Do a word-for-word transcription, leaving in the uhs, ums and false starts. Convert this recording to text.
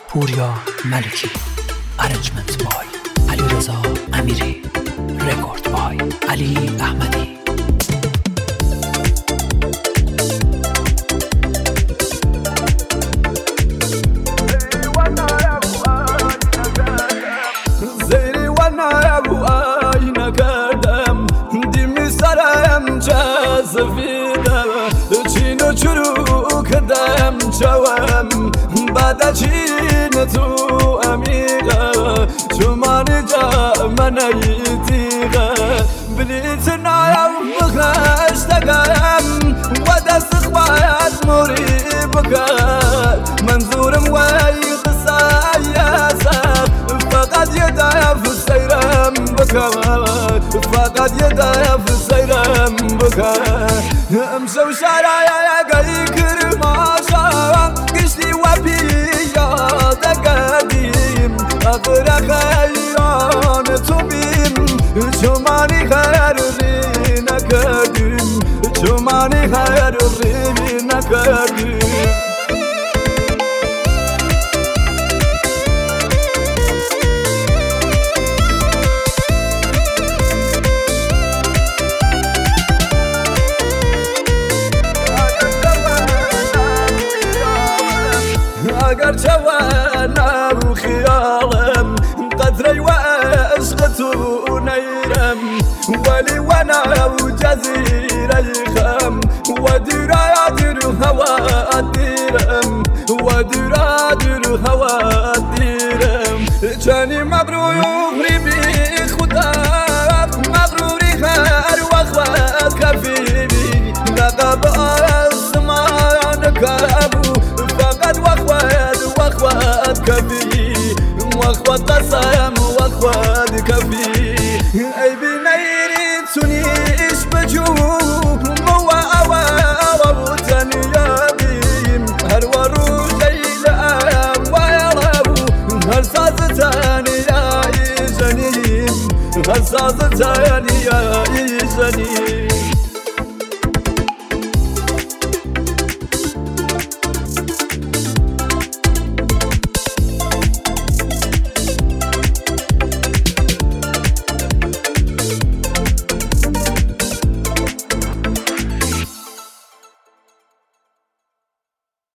پوریا ملکی، ارنجمنت بای علیرضا امیری، رکورد بای علی احمدی. زیری و نرو آینه کردم دیمی سرم جذبیده چین و چرو کدم جوام بعد چین تو امیغه چمانی جا من ایتیغه بلیت نایم بخش دقم و دست خواهد موری بکر منظورم وی قصایسه فقط یداف سیرم بکر فقط یداف سیرم بکر امشو شرایا گلی کرماشا گشتی و پیاده کردیم اقر خیران تو بیم چمانی خیر ری نکردیم چمانی خیر ری نکردیم. اگر جوانا و خیالم قدری و عشقتو نیرم ولی وانا و جزیره خم و دیرا دیر هوا دیرم و دیرا دیر هوا دیرم جانی مغروری بی خدا مغروری هر وقت کفیری لقب آسمان کابو فقط وقت وقت كفي وقت قسم وقت كفي اي بنيري تونيش بجوب مو اوا اوا تاني بيم هر ورو ليلى ويرو هر صاز تاني يا جنين هر صاز تاني يا جنين